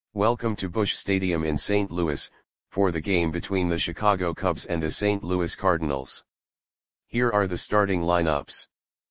Welcome to Busch Stadium in St. Louis, for the game between the Chicago Cubs and the St. Louis Cardinals. Here are the starting lineups.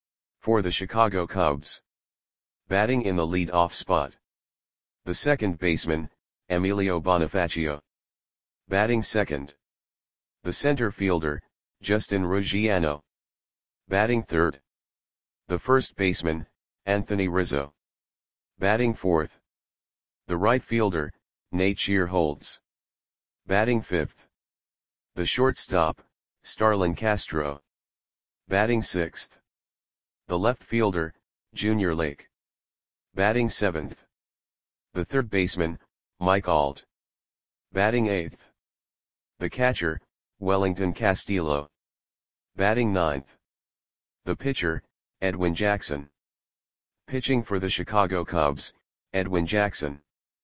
For the Chicago Cubs. Batting in the lead-off spot. The second baseman, Emilio Bonifacio. Batting second. The center fielder, Justin Ruggiano. Batting third. The first baseman, Anthony Rizzo. Batting fourth. The right fielder, Nate Shearholtz. Batting fifth. The shortstop, Starlin Castro. Batting sixth. The left fielder, Junior Lake. Batting seventh. The third baseman, Mike Alt. Batting eighth. The catcher, Wellington Castillo. Batting ninth. The pitcher, Edwin Jackson. Pitching for the Chicago Cubs, Edwin Jackson.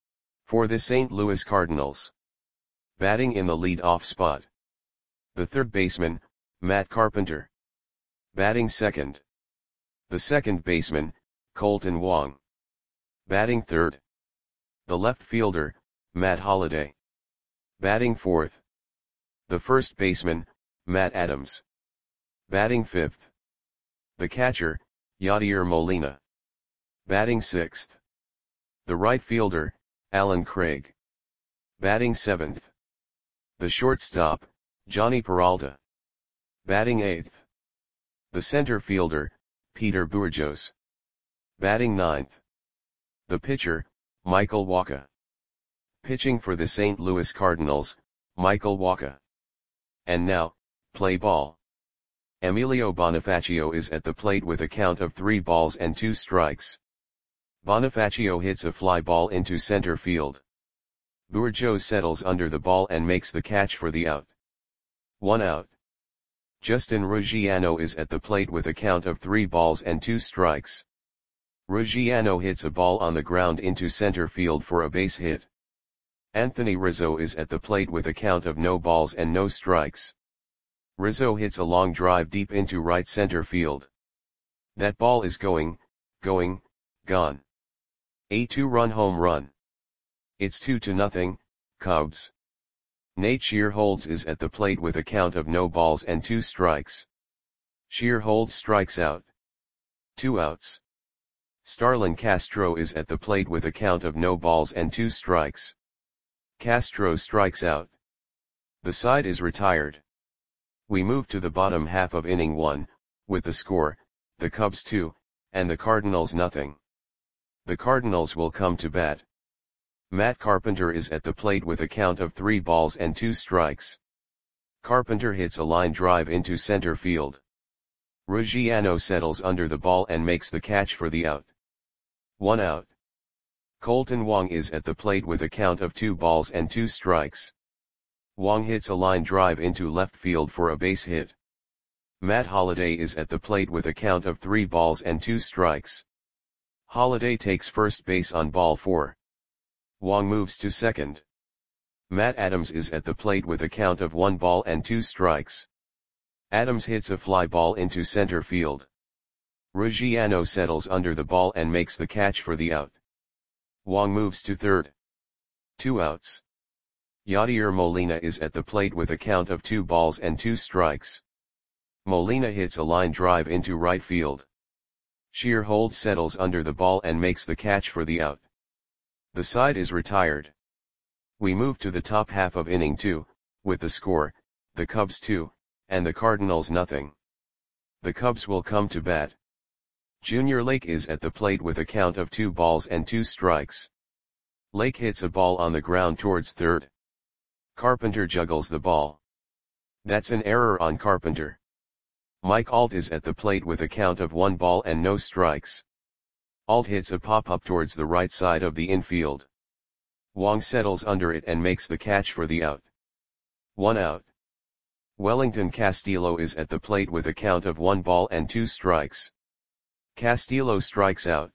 For the St. Louis Cardinals. Batting in the lead-off spot. The third baseman, Matt Carpenter. Batting second. The second baseman, Colton Wong. Batting third. The left fielder, Matt Holliday. Batting fourth. The first baseman, Matt Adams. Batting fifth. The catcher, Yadier Molina. Batting sixth. The right fielder, Alan Craig. Batting seventh. The shortstop, Johnny Peralta. Batting eighth. The center fielder, Peter Bourjos. Batting ninth. The pitcher, Michael Wacha. Pitching for the St. Louis Cardinals, Michael Wacha. And now, play ball. Emilio Bonifacio is at the plate with a count of 3 balls and 2 strikes. Bonifacio hits a fly ball into center field. Bourjos settles under the ball and makes the catch for the out. 1 out. Justin Ruggiano is at the plate with a count of 3 balls and 2 strikes. Ruggiano hits a ball on the ground into center field for a base hit. Anthony Rizzo is at the plate with a count of no balls and no strikes. Rizzo hits a long drive deep into right center field. That ball is gone. A 2-run home run. It's 2-0, Cubs. Nate Shearholtz is at the plate with a count of no balls and 2 strikes. Shearholtz strikes out. 2 outs. Starlin Castro is at the plate with a count of no balls and 2 strikes. Castro strikes out. The side is retired. We move to the bottom half of inning 1, with the score, the Cubs 2, and the Cardinals nothing. The Cardinals will come to bat. Matt Carpenter is at the plate with a count of 3 balls and 2 strikes. Carpenter hits a line drive into center field. Ruggiano settles under the ball and makes the catch for the out. 1 out. Colton Wong is at the plate with a count of 2 balls and 2 strikes. Wong hits a line drive into left field for a base hit. Matt Holliday is at the plate with a count of 3 balls and 2 strikes. Holliday takes first base on ball 4. Wong moves to second. Matt Adams is at the plate with a count of 1 ball and 2 strikes. Adams hits a fly ball into center field. Ruggiano settles under the ball and makes the catch for the out. Wong moves to third. 2 outs. Yadier Molina is at the plate with a count of 2 balls and 2 strikes. Molina hits a line drive into right field. Shearholtz settles under the ball and makes the catch for the out. The side is retired. We move to the top half of inning 2, with the score, the Cubs 2, and the Cardinals nothing. The Cubs will come to bat. Junior Lake is at the plate with a count of 2 balls and 2 strikes. Lake hits a ball on the ground towards third. Carpenter juggles the ball. That's an error on Carpenter. Mike Alt is at the plate with a count of 1 ball and no strikes. Alt hits a pop-up towards the right side of the infield. Wong settles under it and makes the catch for the out. 1 out. Wellington Castillo is at the plate with a count of 1 ball and 2 strikes. Castillo strikes out.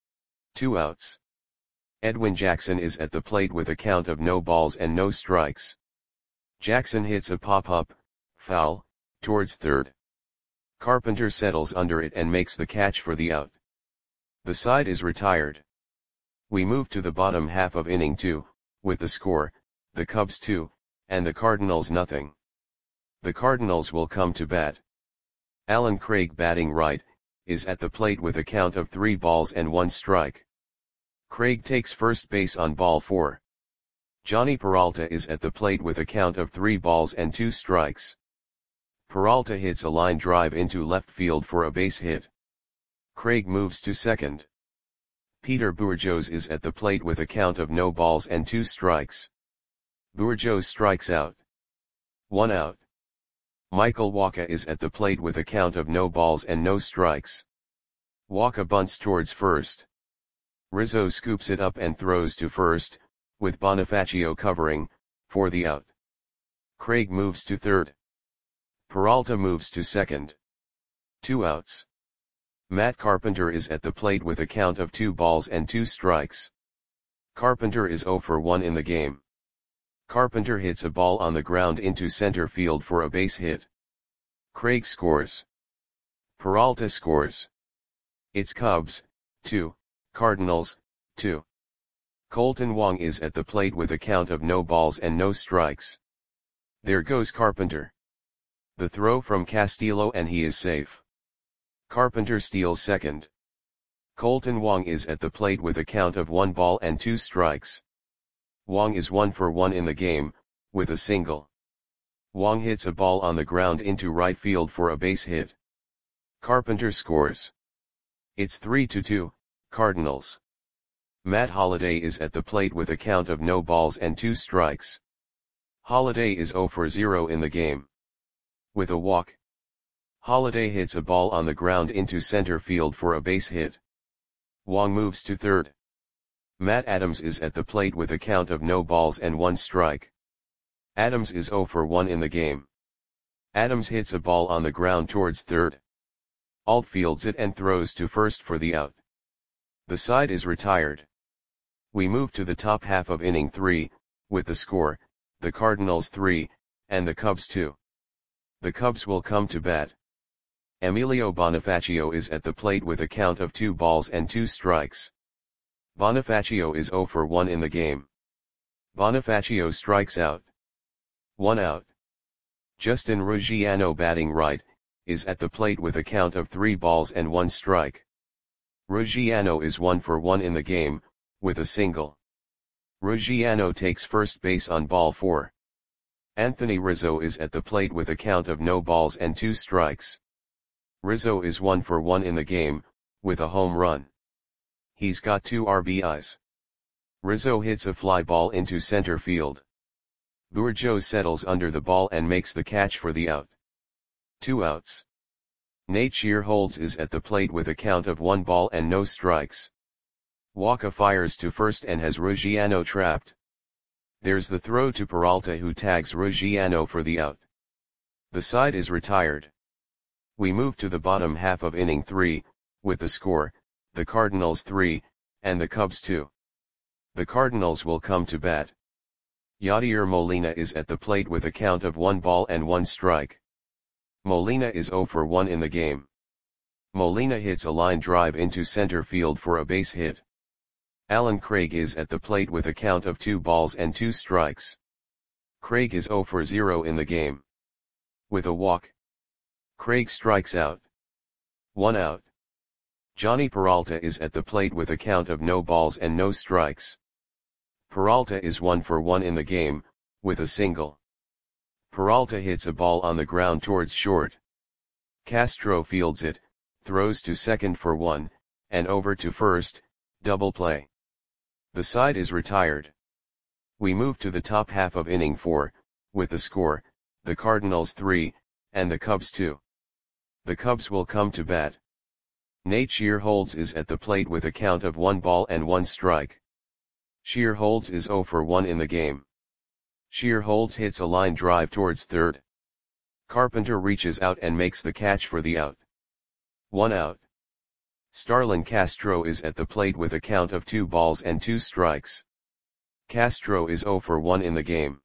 2 outs. Edwin Jackson is at the plate with a count of no balls and no strikes. Jackson hits a pop-up, foul, towards third. Carpenter settles under it and makes the catch for the out. The side is retired. We move to the bottom half of inning 2, with the score, the Cubs 2, and the Cardinals nothing. The Cardinals will come to bat. Alan Craig batting right, is at the plate with a count of 3 balls and 1 strike. Craig takes first base on ball 4. Johnny Peralta is at the plate with a count of 3 balls and 2 strikes. Peralta hits a line drive into left field for a base hit. Craig moves to second. Peter Bourjos is at the plate with a count of no balls and 2 strikes. Bourjos strikes out. 1 out. Michael Wacha is at the plate with a count of no balls and no strikes. Wacha bunts towards first. Rizzo scoops it up and throws to first, with Bonifacio covering, for the out. Craig moves to third. Peralta moves to second. 2 outs. Matt Carpenter is at the plate with a count of 2 balls and 2 strikes. Carpenter is 0 for 1 in the game. Carpenter hits a ball on the ground into center field for a base hit. Craig scores. Peralta scores. It's Cubs, 2, Cardinals, 2. Colton Wong is at the plate with a count of no balls and no strikes. There goes Carpenter. The throw from Castillo and he is safe. Carpenter steals second. Colton Wong is at the plate with a count of 1 ball and 2 strikes. Wong is 1 for 1 in the game, with a single. Wong hits a ball on the ground into right field for a base hit. Carpenter scores. It's 3-2, Cardinals. Matt Holliday is at the plate with a count of no balls and 2 strikes. Holliday is 0 for 0 in the game. With a walk. Holliday hits a ball on the ground into center field for a base hit. Wong moves to third. Matt Adams is at the plate with a count of no balls and 1 strike. Adams is 0 for 1 in the game. Adams hits a ball on the ground towards third. Alt fields it and throws to first for the out. The side is retired. We move to the top half of inning 3, with the score, the Cardinals 3, and the Cubs 2. The Cubs will come to bat. Emilio Bonifacio is at the plate with a count of 2 balls and 2 strikes. Bonifacio is 0 for 1 in the game. Bonifacio strikes out. 1 out. Justin Ruggiano batting right, is at the plate with a count of 3 balls and 1 strike. Ruggiano is 1 for 1 in the game, with a single. Ruggiano takes first base on ball 4. Anthony Rizzo is at the plate with a count of no balls and 2 strikes. Rizzo is 1 for 1 in the game, with a home run. He's got 2 RBIs. Rizzo hits a fly ball into center field. Bourjos settles under the ball and makes the catch for the out. 2 outs. Nate Shearholtz is at the plate with a count of 1 ball and no strikes. Wacha fires to first and has Ruggiano trapped. There's the throw to Peralta who tags Ruggiano for the out. The side is retired. We move to the bottom half of inning 3, with the score, the Cardinals 3, and the Cubs 2. The Cardinals will come to bat. Yadier Molina is at the plate with a count of 1 ball and 1 strike. Molina is 0 for 1 in the game. Molina hits a line drive into center field for a base hit. Alan Craig is at the plate with a count of 2 balls and 2 strikes. Craig is 0 for 0 in the game. With a walk. Craig strikes out. 1 out. Johnny Peralta is at the plate with a count of no balls and no strikes. Peralta is 1 for 1 in the game, with a single. Peralta hits a ball on the ground towards short. Castro fields it, throws to second for 1, and over to first, double play. The side is retired. We move to the top half of inning 4, with the score, the Cardinals 3, and the Cubs 2. The Cubs will come to bat. Nate Shearholtz is at the plate with a count of 1 ball and 1 strike. Shearholtz is 0 for 1 in the game. Shearholtz hits a line drive towards third. Carpenter reaches out and makes the catch for the out. 1 out. Starlin Castro is at the plate with a count of 2 balls and 2 strikes. Castro is 0 for 1 in the game.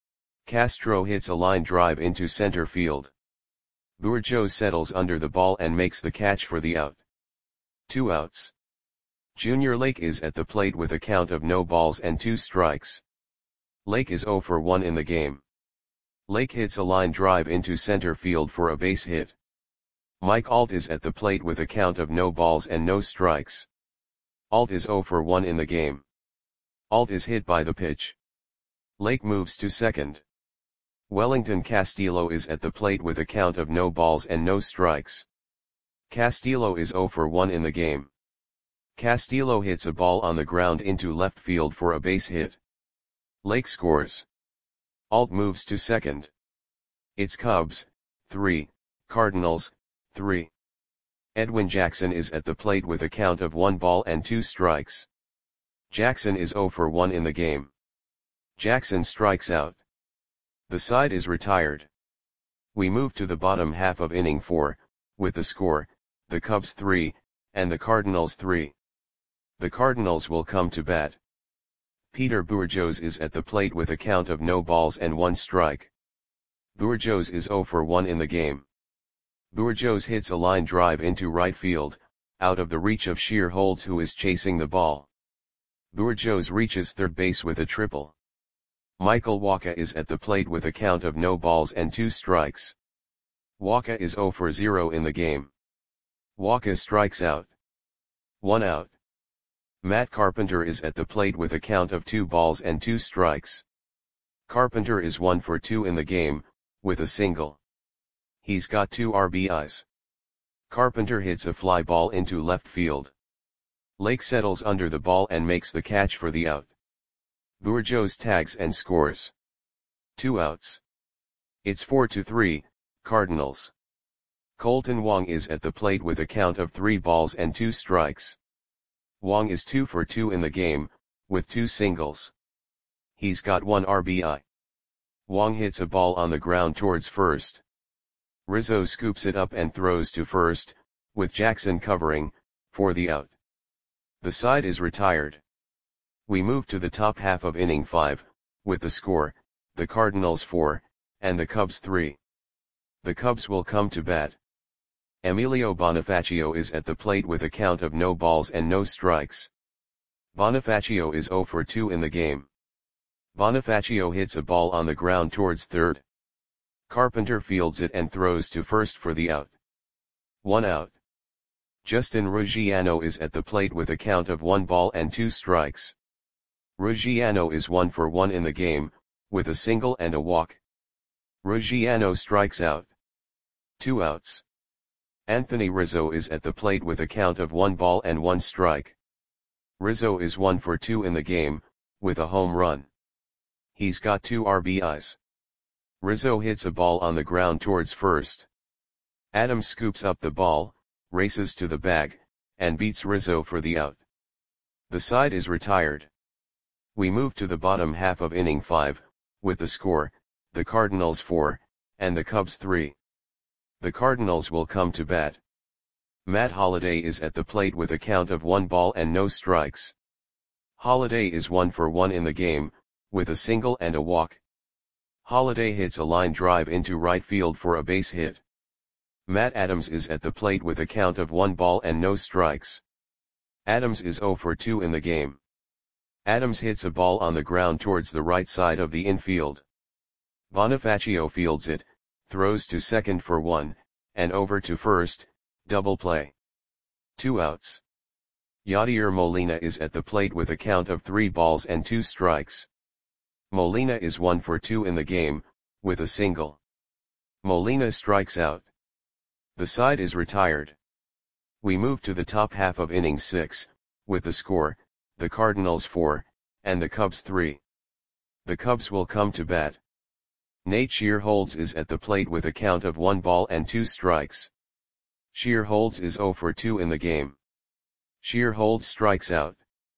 Castro hits a line drive into center field. Bourjos settles under the ball and makes the catch for the out. 2 outs. Junior Lake is at the plate with a count of no balls and 2 strikes. Lake is 0 for 1 in the game. Lake hits a line drive into center field for a base hit. Mike Alt is at the plate with a count of no balls and no strikes. Alt is 0 for 1 in the game. Alt is hit by the pitch. Lake moves to second. Wellington Castillo is at the plate with a count of no balls and no strikes. Castillo is 0 for 1 in the game. Castillo hits a ball on the ground into left field for a base hit. Lake scores. Alt moves to second. It's Cubs, 3, Cardinals, 3. Edwin Jackson is at the plate with a count of 1 ball and 2 strikes. Jackson is 0 for 1 in the game. Jackson strikes out. The side is retired. We move to the bottom half of inning 4, with the score, the Cubs 3, and the Cardinals 3. The Cardinals will come to bat. Peter Bourjos is at the plate with a count of no balls and 1 strike. Bourjos is 0 for 1 in the game. Bourjos hits a line drive into right field, out of the reach of Shearholtz, who is chasing the ball. Bourjos reaches third base with a triple. Michael Wacha is at the plate with a count of no balls and 2 strikes. Wacha is 0 for 0 in the game. Wacha strikes out. 1 out. Matt Carpenter is at the plate with a count of 2 balls and 2 strikes. Carpenter is 1 for 2 in the game, with a single. He's got 2 RBIs. Carpenter hits a fly ball into left field. Lake settles under the ball and makes the catch for the out. Bourjos tags and scores. 2 outs. It's 4-3, Cardinals. Colton Wong is at the plate with a count of 3 balls and 2 strikes. Wong is 2 for 2 in the game, with 2 singles. He's got 1 RBI. Wong hits a ball on the ground towards first. Rizzo scoops it up and throws to first, with Jackson covering, for the out. The side is retired. We move to the top half of inning 5, with the score, the Cardinals 4, and the Cubs 3. The Cubs will come to bat. Emilio Bonifacio is at the plate with a count of no balls and no strikes. Bonifacio is 0 for 2 in the game. Bonifacio hits a ball on the ground towards third. Carpenter fields it and throws to first for the out. 1 out. Justin Ruggiano is at the plate with a count of 1 ball and 2 strikes. Ruggiano is 1 for 1 in the game, with a single and a walk. Ruggiano strikes out. 2 outs. Anthony Rizzo is at the plate with a count of 1 ball and 1 strike. Rizzo is 1 for 2 in the game, with a home run. He's got 2 RBIs. Rizzo hits a ball on the ground towards first. Adams scoops up the ball, races to the bag, and beats Rizzo for the out. The side is retired. We move to the bottom half of inning 5, with the score, the Cardinals 4, and the Cubs 3. The Cardinals will come to bat. Matt Holliday is at the plate with a count of 1 ball and no strikes. Holliday is 1 for 1 in the game, with a single and a walk. Holliday hits a line drive into right field for a base hit. Matt Adams is at the plate with a count of 1 ball and no strikes. Adams is 0 for 2 in the game. Adams hits a ball on the ground towards the right side of the infield. Bonifacio fields it, throws to second for 1, and over to first, double play. 2 outs. Yadier Molina is at the plate with a count of 3 balls and 2 strikes. Molina is 1 for 2 in the game, with a single. Molina strikes out. The side is retired. We move to the top half of inning 6, with the score, the Cardinals 4, and the Cubs 3. The Cubs will come to bat. Nate Shearholtz is at the plate with a count of 1 ball and 2 strikes. Shearholtz is 0 for 2 in the game. Shearholtz strikes out.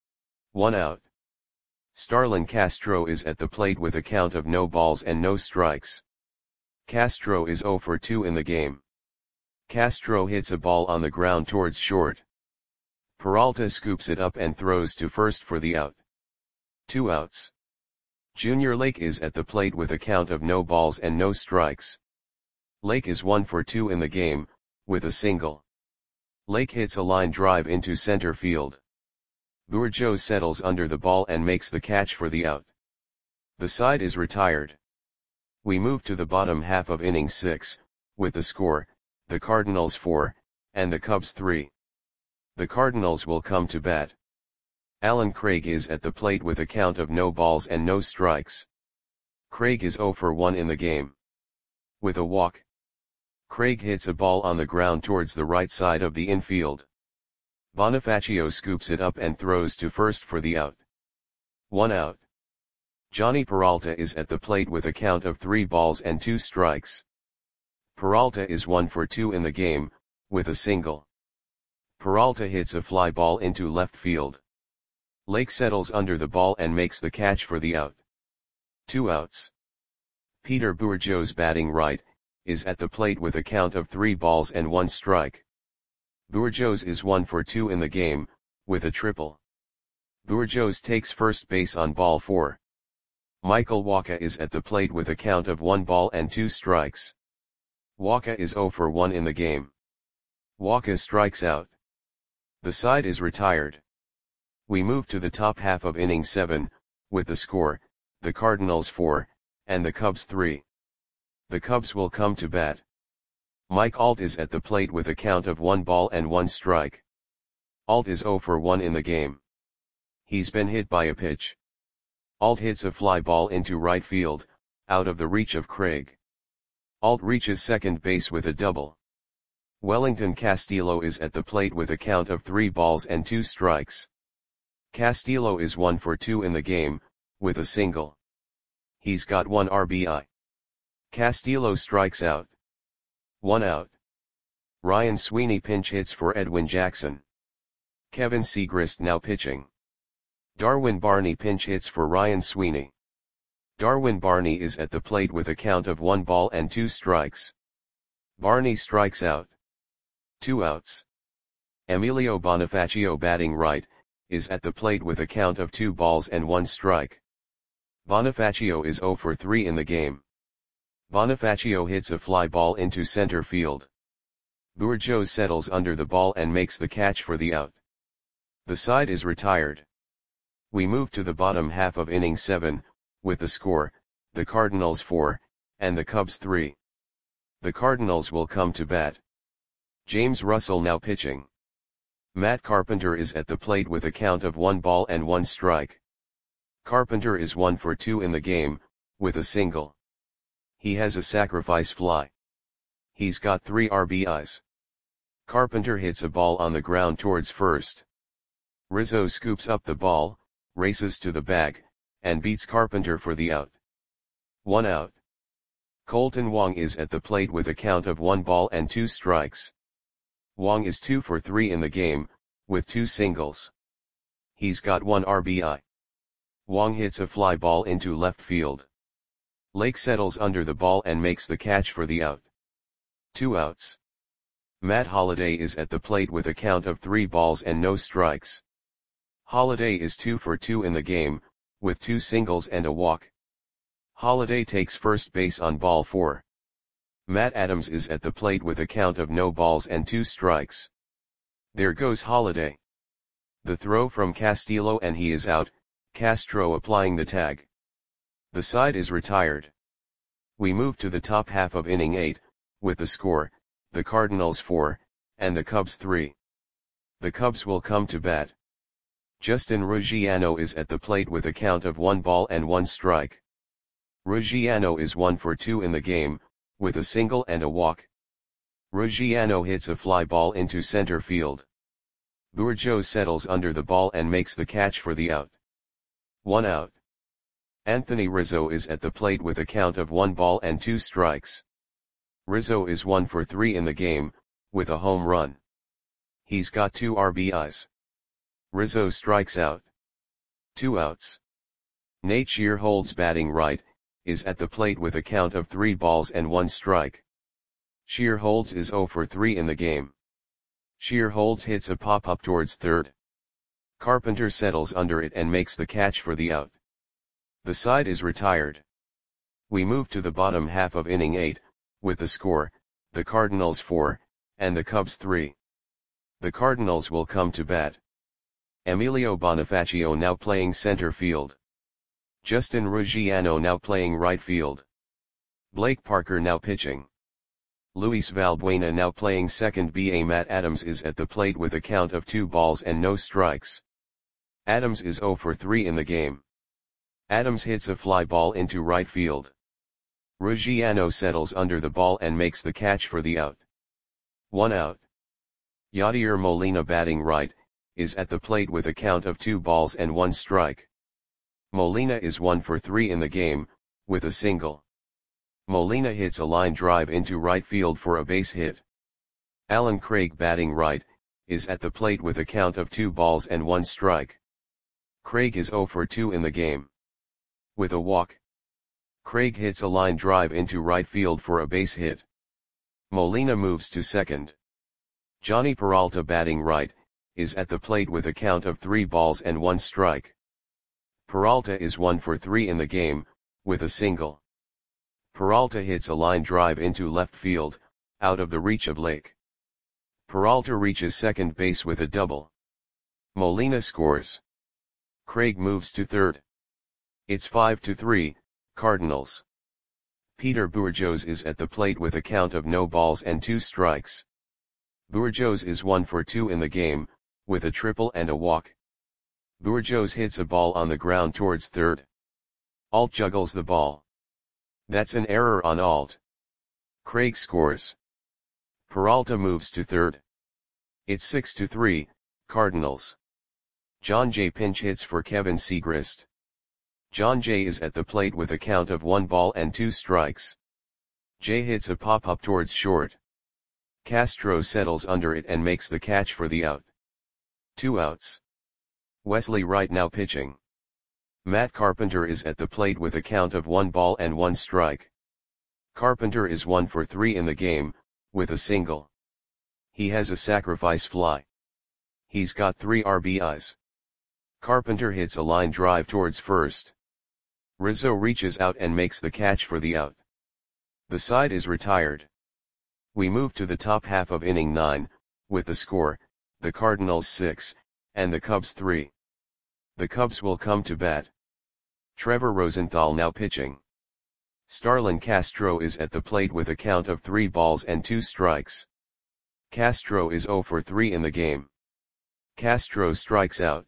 1 out. Starlin Castro is at the plate with a count of no balls and no strikes. Castro is 0 for 2 in the game. Castro hits a ball on the ground towards short. Peralta scoops it up and throws to first for the out. 2 outs. Junior Lake is at the plate with a count of no balls and no strikes. Lake is 1 for 2 in the game, with a single. Lake hits a line drive into center field. Bourjos settles under the ball and makes the catch for the out. The side is retired. We move to the bottom half of inning 6, with the score, the Cardinals 4, and the Cubs 3. The Cardinals will come to bat. Allen Craig is at the plate with a count of no balls and no strikes. Craig is 0 for 1 in the game. With a walk, Craig hits a ball on the ground towards the right side of the infield. Bonifacio scoops it up and throws to first for the out. 1 out. Johnny Peralta is at the plate with a count of 3 balls and 2 strikes. Peralta is 1 for 2 in the game, with a single. Peralta hits a fly ball into left field. Lake settles under the ball and makes the catch for the out. 2 outs. Peter Bourgeois, batting right, is at the plate with a count of 3 balls and 1 strike. Bourgeois is 1 for 2 in the game, with a triple. Bourgeois takes first base on ball 4. Michael Wacha is at the plate with a count of 1 ball and 2 strikes. Wacha is 0 for 1 in the game. Wacha strikes out. The side is retired. We move to the top half of inning 7, with the score, the Cardinals 4, and the Cubs 3. The Cubs will come to bat. Mike Alt is at the plate with a count of 1 ball and 1 strike. Alt is 0 for 1 in the game. He's been hit by a pitch. Alt hits a fly ball into right field, out of the reach of Craig. Alt reaches second base with a double. Wellington Castillo is at the plate with a count of 3 balls and 2 strikes. Castillo is 1 for 2 in the game, with a single. He's got 1 RBI. Castillo strikes out. 1 out. Ryan Sweeney pinch hits for Edwin Jackson. Kevin Segrist now pitching. Darwin Barney pinch hits for Ryan Sweeney. Darwin Barney is at the plate with a count of 1 ball and 2 strikes. Barney strikes out. 2 outs. Emilio Bonifacio, batting right, is at the plate with a count of 2 balls and 1 strike. Bonifacio is 0 for 3 in the game. Bonifacio hits a fly ball into center field. Bourgeois settles under the ball and makes the catch for the out. The side is retired. We move to the bottom half of inning 7, with the score, the Cardinals 4, and the Cubs 3. The Cardinals will come to bat. James Russell now pitching. Matt Carpenter is at the plate with a count of 1 ball and 1 strike. Carpenter is 1 for 2 in the game, with a single. He has a sacrifice fly. He's got 3 RBIs. Carpenter hits a ball on the ground towards first. Rizzo scoops up the ball, races to the bag, and beats Carpenter for the out. 1 out. Colton Wong is at the plate with a count of 1 ball and 2 strikes. Wong is 2 for 3 in the game, with 2 singles. He's got 1 RBI. Wong hits a fly ball into left field. Lake settles under the ball and makes the catch for the out. 2 outs. Matt Holliday is at the plate with a count of 3 balls and no strikes. Holliday is 2 for 2 in the game, with 2 singles and a walk. Holliday takes first base on ball 4. Matt Adams is at the plate with a count of no balls and 2 strikes. There goes Holliday. The throw from Castillo and he is out, Castro applying the tag. The side is retired. We move to the top half of inning 8, with the score, the Cardinals 4, and the Cubs 3. The Cubs will come to bat. Justin Ruggiano is at the plate with a count of 1 ball and 1 strike. Ruggiano is 1 for 2 in the game, with a single and a walk. Ruggiano hits a fly ball into center field. Bourgeois settles under the ball and makes the catch for the out. 1 out. Anthony Rizzo is at the plate with a count of 1 ball and 2 strikes. Rizzo is 1 for 3 in the game, with a home run. He's got 2 RBIs. Rizzo strikes out. 2 outs. Nate Shearholtz, batting right, is at the plate with a count of 3 balls and 1 strike. Shearholtz is 0 for 3 in the game. Shearholtz hits a pop-up towards third. Carpenter settles under it and makes the catch for the out. The side is retired. We move to the bottom half of inning 8, with the score, the Cardinals 4, and the Cubs 3. The Cardinals will come to bat. Emilio Bonifacio now playing center field. Justin Ruggiano now playing right field. Blake Parker now pitching. Luis Valbuena now playing second. Matt Adams is at the plate with a count of 2 balls and no strikes. Adams is 0 for 3 in the game. Adams hits a fly ball into right field. Ruggiano settles under the ball and makes the catch for the out. 1 out. Yadier Molina batting right, is at the plate with a count of 2 balls and 1 strike. Molina is 1 for 3 in the game, with a single. Molina hits a line drive into right field for a base hit. Alan Craig batting right, is at the plate with a count of 2 balls and 1 strike. Craig is 0 for 2 in the game. With a walk. Craig hits a line drive into right field for a base hit. Molina moves to second. Johnny Peralta batting right, is at the plate with a count of 3 balls and 1 strike. Peralta is 1 for 3 in the game, with a single. Peralta hits a line drive into left field, out of the reach of Lake. Peralta reaches second base with a double. Molina scores. Craig moves to third. It's 5-3, Cardinals. Peter Bourjos is at the plate with a count of no balls and 2 strikes. Bourjos is 1 for 2 in the game, with a triple and a walk. Bourjos hits a ball on the ground towards third. Alt juggles the ball. That's an error on Alt. Craig scores. Peralta moves to third. It's 6-3, Cardinals. John Jay pinch hits for Kevin Segrist. John Jay is at the plate with a count of 1 ball and 2 strikes. Jay hits a pop-up towards short. Castro settles under it and makes the catch for the out. 2 outs. Wesley Wright now pitching. Matt Carpenter is at the plate with a count of 1 ball and 1 strike. Carpenter is 1 for 3 in the game, with a single. He has a sacrifice fly. He's got 3 RBIs. Carpenter hits a line drive towards first. Rizzo reaches out and makes the catch for the out. The side is retired. We move to the top half of inning 9, with the score, the Cardinals 6, and the Cubs 3. The Cubs will come to bat. Trevor Rosenthal now pitching. Starlin Castro is at the plate with a count of 3 balls and 2 strikes. Castro is 0 for 3 in the game. Castro strikes out.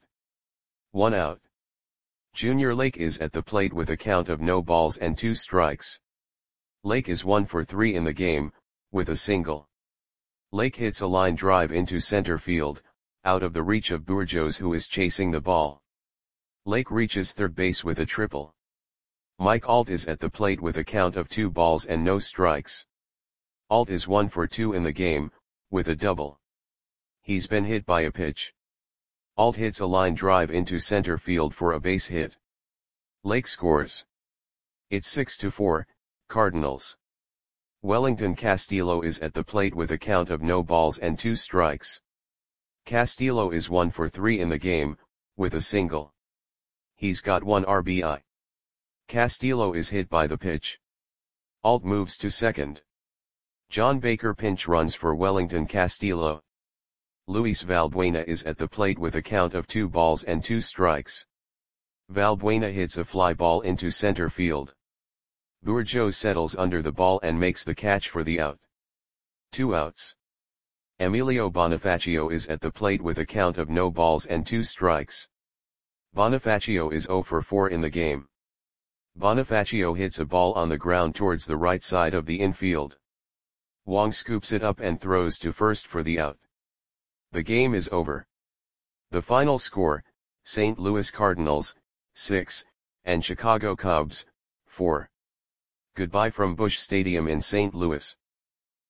1 out. Junior Lake is at the plate with a count of no balls and 2 strikes. Lake is 1 for 3 in the game, with a single. Lake hits a line drive into center field, out of the reach of Bourjos, who is chasing the ball. Lake reaches third base with a triple. Mike Alt is at the plate with a count of 2 balls and no strikes. Alt is 1 for 2 in the game, with a double. He's been hit by a pitch. Alt hits a line drive into center field for a base hit. Lake scores. It's 6-4, Cardinals. Wellington Castillo is at the plate with a count of no balls and 2 strikes. Castillo is 1 for 3 in the game, with a single. He's got 1 RBI. Castillo is hit by the pitch. Alt moves to second. John Baker pinch runs for Wellington Castillo. Luis Valbuena is at the plate with a count of 2 balls and 2 strikes. Valbuena hits a fly ball into center field. Bourjos settles under the ball and makes the catch for the out. 2 outs. Emilio Bonifacio is at the plate with a count of no balls and 2 strikes. Bonifacio is 0 for 4 in the game. Bonifacio hits a ball on the ground towards the right side of the infield. Wong scoops it up and throws to first for the out. The game is over. The final score, St. Louis Cardinals, 6, and Chicago Cubs, 4. Goodbye from Busch Stadium in St. Louis.